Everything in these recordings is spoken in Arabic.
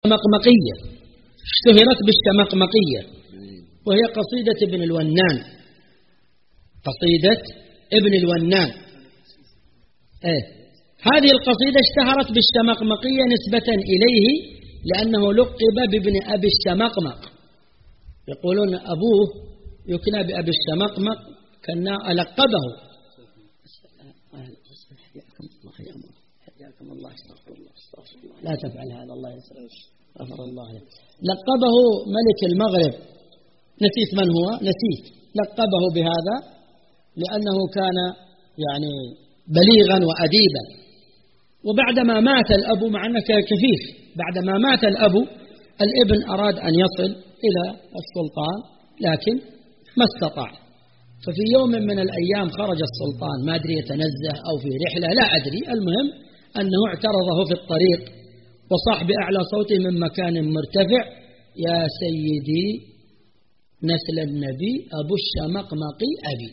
مقمقية، اشتهرت بالشمقمقية، وهي قصيدة ابن الونان، قصيدة ابن الونان. هذه القصيدة اشتهرت بالشمقمقية نسبة إليه لأنه لقب بابن أبي الشمقمق، يقولون أبوه يكنى بأبي الشمقمق، كان لقبه. حياكم الله، استغفر الله، لا تفعل هذا، الله يسلمك، غفر الله لك. لقبه ملك المغرب، نسيت من هو، نسيت، لقبه بهذا لأنه كان يعني بليغا وأديبا. وبعدما مات الأب، مع أنه كفيف، بعدما مات الأب الابن أراد أن يصل إلى السلطان لكن ما استطاع. ففي يوم من الأيام خرج السلطان، ما أدري يتنزه أو في رحلة، لا أدري، المهم أنه اعترضه في الطريق وصاح بأعلى صوته من مكان مرتفع: يا سيدي نسل النبي أبو الشمقمقي أبي.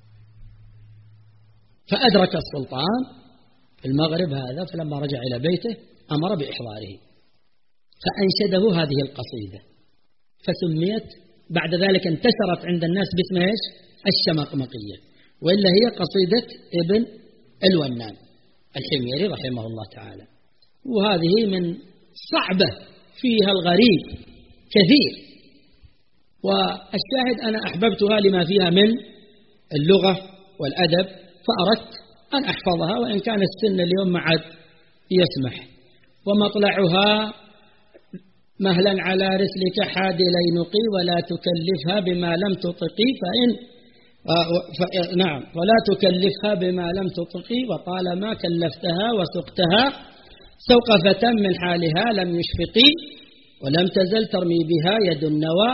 فأدرك السلطان في المغرب هذا، فلما رجع إلى بيته أمر بإحضاره، فأنشده هذه القصيدة، فسميت بعد ذلك، انتشرت عند الناس باسم ايش؟ الشمقمقية، وإلا هي قصيدة ابن الونان الحميري رحمه الله تعالى. وهذه من صعبة فيها الغريب كثير، والشاهد أنا أحببتها لما فيها من اللغة والأدب، فأردت أن أحفظها، وإن كان السن اليوم ما عاد يسمح. ومطلعها: مهلا على رسلك حادي لينقي، ولا تكلفها بما لم تطقي، نعم، ولا تكلفها بما لم تطقي، وطالما كلفتها وسقتها سوقفة من حالها لم يشفقي، ولم تزل ترمي بها يد النوى،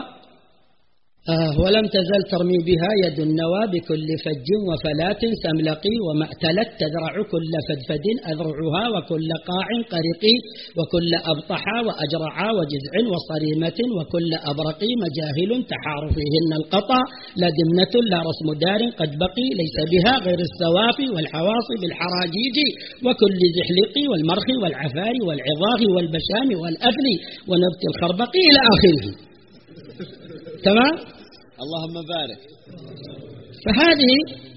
بكل فج وفلات سملقي، وما ائتلت تذرع كل فدفد أذرعها، وكل قاع قرقي، وكل أبطحا وأجرعا وجزع وصريمة، وكل أبرقي مجاهل تحار فيهن القطع، لا دمنة لا رسم دار قد بقي، ليس بها غير السوافي والحواصي بالحراجيج، وكل زحلق والمرخ والعفار والعظاغ والبشام والأفل ونبت الخربق إلى آخره. تمام؟ اللهم بارك. فهذه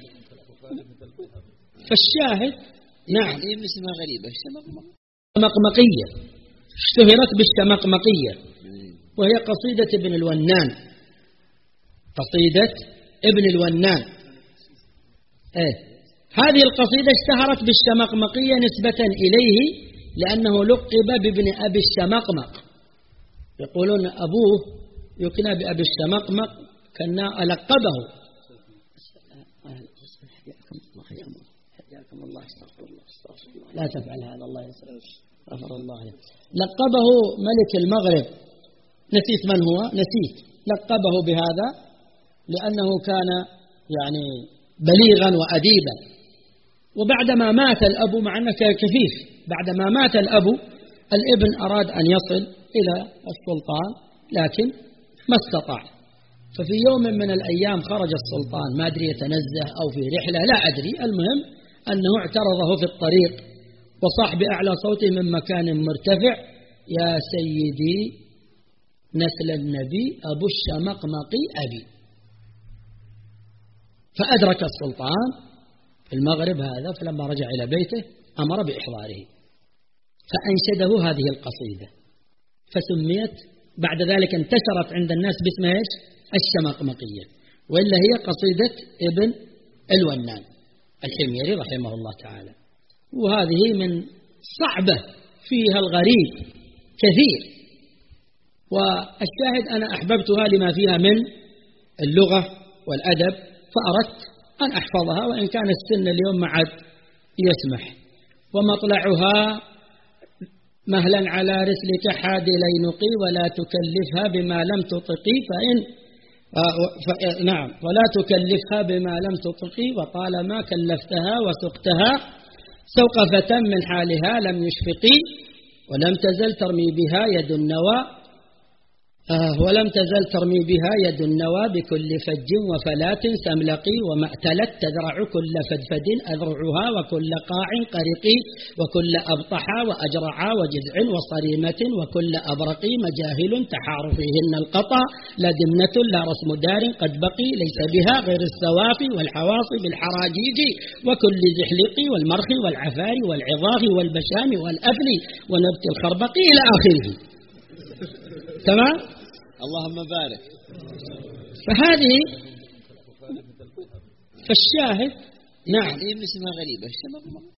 فالشاهد نعم اسمها غريبة، شمقمقية، اشتهرت بالشمقمقية، وهي قصيدة ابن الونان، قصيدة ابن الونان. هذه القصيدة اشتهرت بالشمقمقية نسبة إليه لأنه لقب بابن أبي الشمقمق، يقولون أبوه يكنى بأبي الشمقمق، كان لقبه. حياكم الله، استغفر الله، لا تفعل هذا، الله يسلمك، غفر الله لك. لقبه ملك المغرب، نسيت من هو، نسيت، لقبه بهذا لأنه كان يعني بليغا وأديبا. وبعدما مات الأب، مع أنه كفيف، بعدما مات الأب الابن أراد أن يصل إلى السلطان لكن ما استطاع. ففي يوم من الأيام خرج السلطان، ما أدري يتنزه أو في رحلة، لا أدري، المهم أنه اعترضه في الطريق وصاح بأعلى صوته من مكان مرتفع: يا سيدي نسل النبي أبو الشمقمقي أبي. فأدرك السلطان في المغرب هذا، فلما رجع إلى بيته أمر بإحضاره، فأنشده هذه القصيدة، فسميت بعد ذلك، انتشرت عند الناس باسم ايش؟ الشمقمقية، وإلا هي قصيدة ابن الونان الحميري رحمه الله تعالى. وهذه من صعبة فيها الغريب كثير، والشاهد أنا أحببتها لما فيها من اللغة والأدب، فأردت أن أحفظها، وإن كان السن اليوم ما عاد يسمح. ومطلعها: مهلا على رسلك حادي لينقي، ولا تكلفها بما لم تطقي، نعم، ولا تكلفها بما لم تطقي، وطالما كلفتها وسقتها سوقفة من حالها لم يشفقي، ولم تزل ترمي بها يد النوى، ولم تزل ترمي بها يد النوى بكل فج وفلات سملقي ومأتلت تذرع كل فدفد أذرعها وكل قاع قرقي وكل أبطحا وأجرعا وجذع وصريمة وكل أبرقي مجاهل تحار فيهن القطا لا دمنة لا رسم دار قد بقي ليس بها غير السوافي والحواصي بالحراجيج وكل زحلق والمرخ والعفار والعظاف والبشام والأفل ونبت الخربق إلى آخره. تمام؟ اللهم بارك. فهذه فالشاهد نعم هي من اسمها غريبة.